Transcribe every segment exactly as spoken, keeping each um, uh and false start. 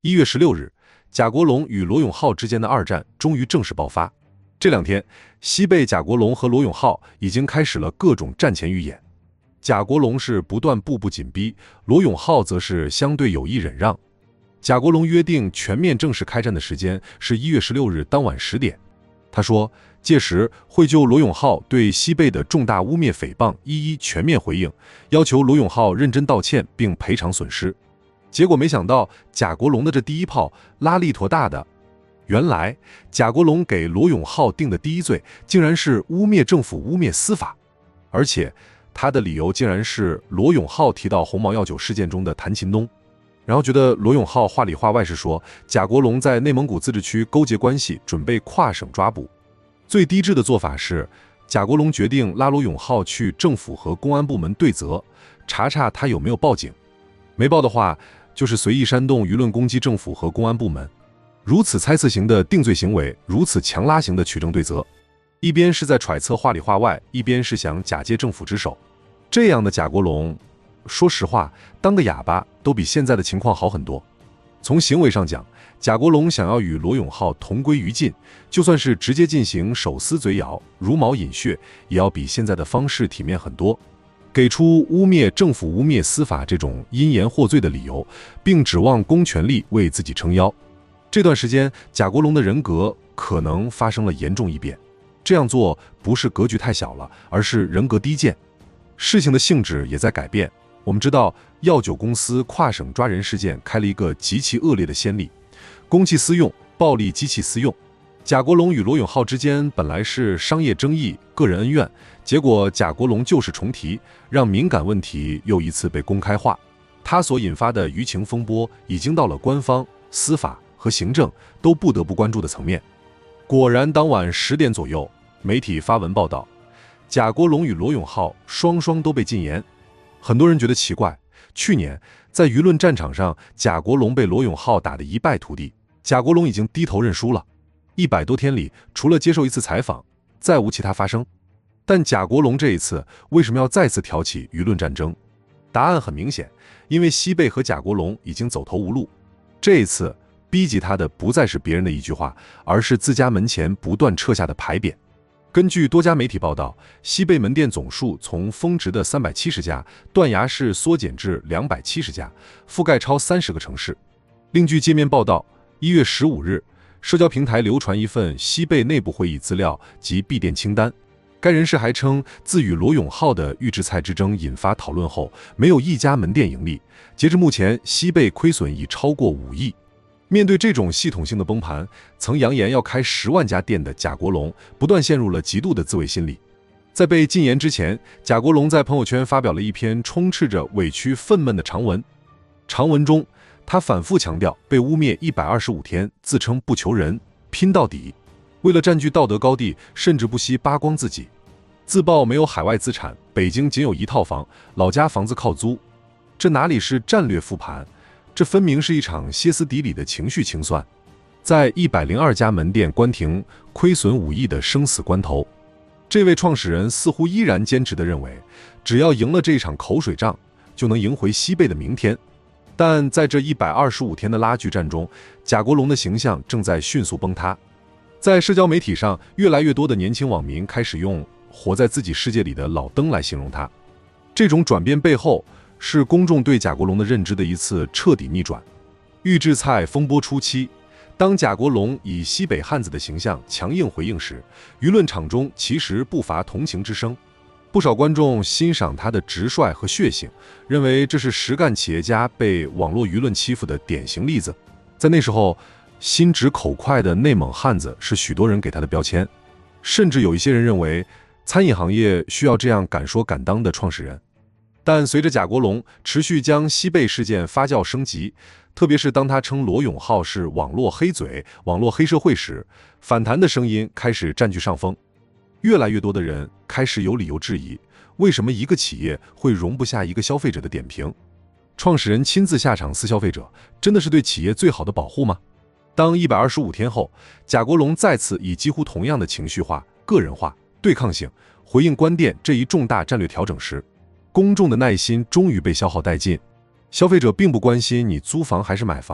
一月十六日，贾国龙与罗永浩之间的二战终于正式爆发。这两天，西贝贾国龙和罗永浩已经开始了各种战前预演。贾国龙是不断步步紧逼，罗永浩则是相对有意忍让。贾国龙约定全面正式开战的时间是一月十六日当晚十点。他说，届时会就罗永浩对西贝的重大污蔑诽谤一一全面回应，要求罗永浩认真道歉并赔偿损失。结果没想到，贾国龙的这第一炮拉力坨大的。原来，贾国龙给罗永浩定的第一罪，竟然是污蔑政府、污蔑司法，而且他的理由竟然是罗永浩提到鸿茅药酒事件中的谭琴东，然后觉得罗永浩话里话外是说贾国龙在内蒙古自治区勾结关系，准备跨省抓捕。最低智的做法是，贾国龙决定拉罗永浩去政府和公安部门对责，查查他有没有报警，没报的话，就是随意煽动舆论攻击政府和公安部门。如此猜测型的定罪行为，如此强拉型的取证对责，一边是在揣测话里话外，一边是想假借政府之手。这样的贾国龙，说实话，当个哑巴都比现在的情况好很多。从行为上讲，贾国龙想要与罗永浩同归于尽，就算是直接进行手撕嘴咬、茹毛饮血，也要比现在的方式体面很多。给出污蔑政府、污蔑司法这种因言获罪的理由，并指望公权力为自己撑腰。这段时间，贾国龙的人格可能发生了严重异变。这样做不是格局太小了，而是人格低贱。事情的性质也在改变。我们知道，药酒公司跨省抓人事件开了一个极其恶劣的先例，公器私用、暴力机器私用。贾国龙与罗永浩之间本来是商业争议、个人恩怨，结果贾国龙旧事重提，让敏感问题又一次被公开化。他所引发的舆情风波已经到了官方、司法和行政都不得不关注的层面。果然，当晚十点左右，媒体发文报道，贾国龙与罗永浩双双都被禁言。很多人觉得奇怪，去年在舆论战场上，贾国龙被罗永浩打得一败涂地，贾国龙已经低头认输了。一百多天里，除了接受一次采访，再无其他发生。但贾国龙这一次为什么要再次挑起舆论战争？答案很明显，因为西贝和贾国龙已经走投无路。这一次逼急他的不再是别人的一句话，而是自家门前不断撤下的牌匾。根据多家媒体报道，西贝门店总数从峰值的三百七十家断崖式缩减至两百七十家，覆盖超三十个城市。另据界面报道，一月十五日，社交平台流传一份西贝内部会议资料及闭店清单。该人士还称，自与罗永浩的预制菜之争引发讨论后，没有一家门店盈利。截至目前，西贝亏损已超过五亿。面对这种系统性的崩盘，曾扬言要开十万家店的贾国龙不断陷入了极度的自卫心理。在被禁言之前，贾国龙在朋友圈发表了一篇充斥着委屈愤懑的长文。长文中，他反复强调被污蔑一百二十五天，自称不求人，拼到底。为了占据道德高地，甚至不惜扒光自己。自曝没有海外资产，北京仅有一套房，老家房子靠租。这哪里是战略复盘？这分明是一场歇斯底里的情绪清算。在一百零二家门店关停、亏损五亿的生死关头，这位创始人似乎依然坚持地认为，只要赢了这场口水仗，就能赢回西贝的明天。但在这一百二十五天的拉锯战中，贾国龙的形象正在迅速崩塌。在社交媒体上，越来越多的年轻网民开始用活在自己世界里的老登来形容他。这种转变背后，是公众对贾国龙的认知的一次彻底逆转。预制菜风波初期，当贾国龙以西北汉子的形象强硬回应时，舆论场中其实不乏同情之声。不少观众欣赏他的直率和血性，认为这是实干企业家被网络舆论欺负的典型例子。在那时候，心直口快的内蒙汉子是许多人给他的标签，甚至有一些人认为餐饮行业需要这样敢说敢当的创始人。但随着贾国龙持续将西贝事件发酵升级，特别是当他称罗永浩是网络黑嘴、网络黑社会时，反弹的声音开始占据上风。越来越多的人开始有理由质疑，为什么一个企业会容不下一个消费者的点评？创始人亲自下场撕消费者，真的是对企业最好的保护吗？当一百二十五天后，贾国龙再次以几乎同样的情绪化、个人化、对抗性回应关店这一重大战略调整时，公众的耐心终于被消耗殆尽。消费者并不关心你租房还是买房，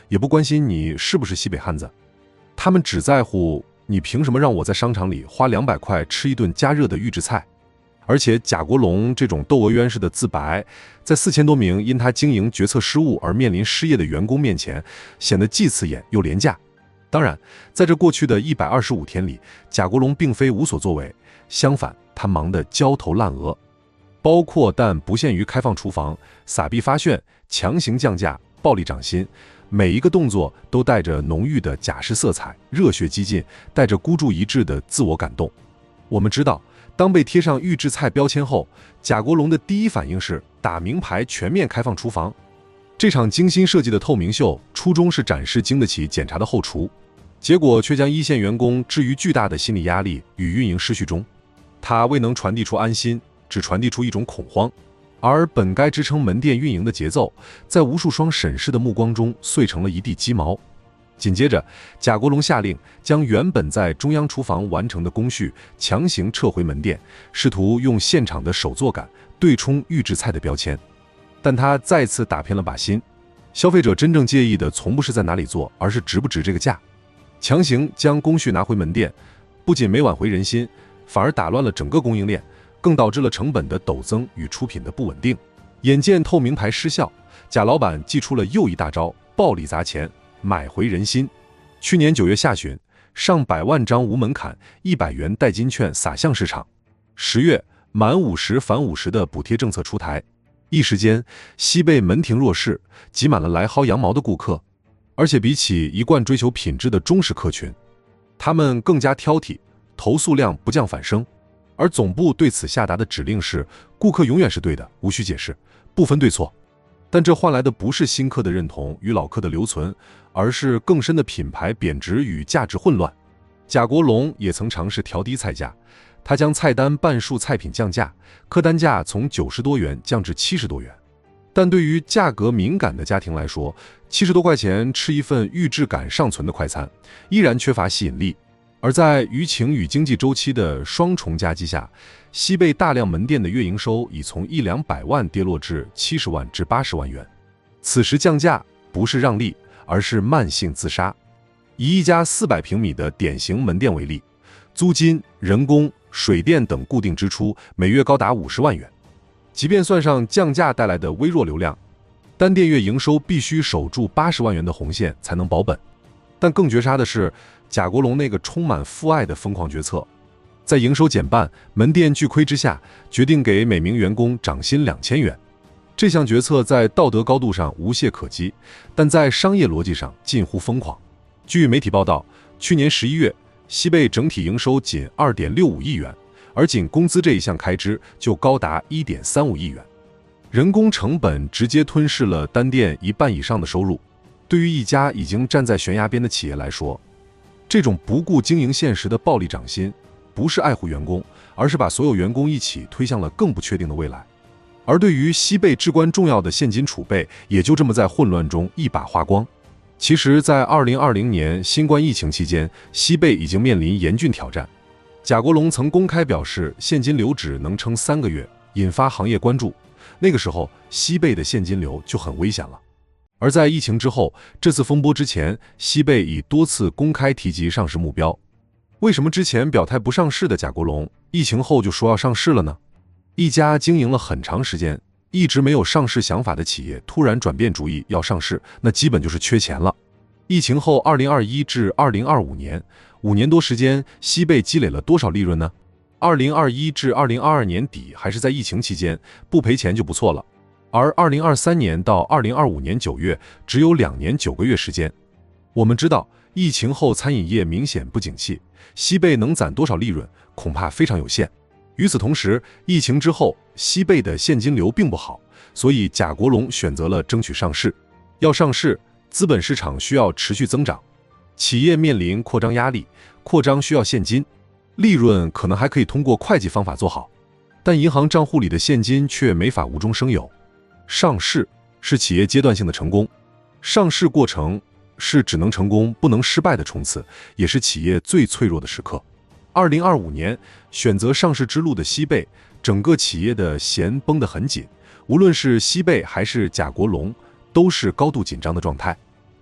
也不关心你是不是西北汉子，他们只在乎你凭什么让我在商场里花两百块吃一顿加热的预制菜。而且贾国龙这种窦娥冤似的自白，在四千多名因他经营决策失误而面临失业的员工面前，显得既刺眼又廉价。当然，在这过去的一百二十五天里，贾国龙并非无所作为，相反，他忙得焦头烂额，包括但不限于开放厨房、撒币发券、强行降价、暴力涨薪，每一个动作都带着浓郁的假式色彩，热血激进，带着孤注一掷的自我感动。我们知道，当被贴上预制菜标签后，贾国龙的第一反应是打明牌全面开放厨房。这场精心设计的透明秀，初衷是展示经得起检查的后厨，结果却将一线员工置于巨大的心理压力与运营失序中。它未能传递出安心，只传递出一种恐慌，而本该支撑门店运营的节奏，在无数双审视的目光中碎成了一地鸡毛。紧接着，贾国龙下令将原本在中央厨房完成的工序强行撤回门店，试图用现场的手作感对冲预制菜的标签。但他再次打偏了靶心，消费者真正介意的从不是在哪里做，而是值不值这个价。强行将工序拿回门店，不仅没挽回人心，反而打乱了整个供应链，更导致了成本的陡增与出品的不稳定。眼见透明牌失效，贾老板祭出了又一大招，暴力砸钱，买回人心。去年九月下旬，上百万张无门槛一百元代金券撒向市场。十月，满五十返五十的补贴政策出台，一时间西贝门庭若市，挤满了来薅羊毛的顾客。而且比起一贯追求品质的忠实客群，他们更加挑剔，投诉量不降反升。而总部对此下达的指令是：顾客永远是对的，无需解释，不分对错。但这换来的不是新客的认同与老客的留存，而是更深的品牌贬值与价值混乱。贾国龙也曾尝试调低菜价，他将菜单半数菜品降价，客单价从九十多元降至七十多元。但对于价格敏感的家庭来说，七十多块钱吃一份预制感尚存的快餐，依然缺乏吸引力。而在舆情与经济周期的双重夹击下，西贝大量门店的月营收已从一两百万跌落至七十万至八十万元。此时降价不是让利，而是慢性自杀。以一家四百平米的典型门店为例，租金、人工、水电等固定支出每月高达五十万元。即便算上降价带来的微弱流量，单店月营收必须守住八十万元的红线才能保本。但更绝杀的是贾国龙那个充满父爱的疯狂决策，在营收减半、门店巨亏之下，决定给每名员工涨薪两千元。这项决策在道德高度上无懈可击，但在商业逻辑上近乎疯狂。据媒体报道，去年十一月，西贝整体营收仅 二点六五亿元，而仅工资这一项开支就高达 一点三五亿元，人工成本直接吞噬了单店一半以上的收入。对于一家已经站在悬崖边的企业来说，这种不顾经营现实的暴力涨薪，不是爱护员工，而是把所有员工一起推向了更不确定的未来。而对于西贝至关重要的现金储备，也就这么在混乱中一把花光。其实，在二零二零年新冠疫情期间，西贝已经面临严峻挑战。贾国龙曾公开表示，现金流只能撑三个月，引发行业关注。那个时候，西贝的现金流就很危险了。而在疫情之后，这次风波之前，西贝已多次公开提及上市目标。为什么之前表态不上市的贾国龙，疫情后就说要上市了呢？一家经营了很长时间，一直没有上市想法的企业突然转变主意要上市，那基本就是缺钱了。疫情后二零二一至二零二五年，五年多时间，西贝积累了多少利润呢？二零二一至二零二二年底还是在疫情期间，不赔钱就不错了。而二零二三年到二零二五年九月，只有两年九个月时间。我们知道，疫情后餐饮业明显不景气，西贝能攒多少利润，恐怕非常有限。与此同时，疫情之后，西贝的现金流并不好，所以贾国龙选择了争取上市。要上市，资本市场需要持续增长，企业面临扩张压力，扩张需要现金，利润可能还可以通过会计方法做好，但银行账户里的现金却没法无中生有。上市是企业阶段性的成功，上市过程是只能成功不能失败的冲刺，也是企业最脆弱的时刻。二零二五年选择上市之路的西贝，整个企业的弦绷得很紧，无论是西贝还是贾国龙，都是高度紧张的状态。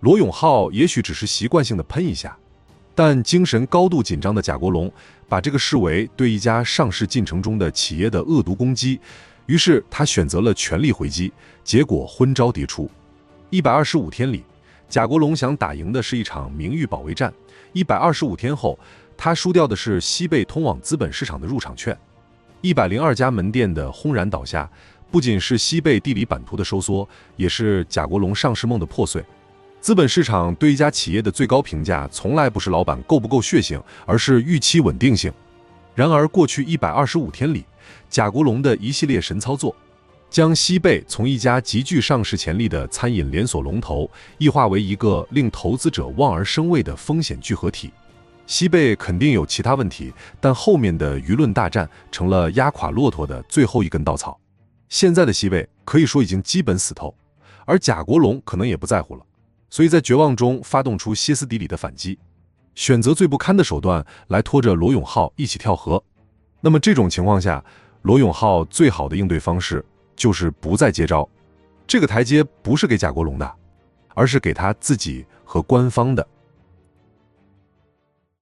罗永浩也许只是习惯性的喷一下，但精神高度紧张的贾国龙把这个视为对一家上市进程中的企业的恶毒攻击，于是他选择了全力回击，结果昏招迭出。一百二十五天里，贾国龙想打赢的是一场名誉保卫战。一百二十五天后，他输掉的是西贝通往资本市场的入场券。一百零二家门店的轰然倒下，不仅是西贝地理版图的收缩，也是贾国龙上市梦的破碎。资本市场对一家企业的最高评价，从来不是老板够不够血性，而是预期稳定性。然而，过去一百二十五天里，贾国龙的一系列神操作，将西贝从一家极具上市潜力的餐饮连锁龙头，异化为一个令投资者望而生畏的风险聚合体。西贝肯定有其他问题，但后面的舆论大战成了压垮骆驼的最后一根稻草。现在的西贝可以说已经基本死透，而贾国龙可能也不在乎了，所以在绝望中发动出歇斯底里的反击，选择最不堪的手段来拖着罗永浩一起跳河。那么这种情况下，罗永浩最好的应对方式就是不再接招。这个台阶不是给贾国龙的，而是给他自己和官方的。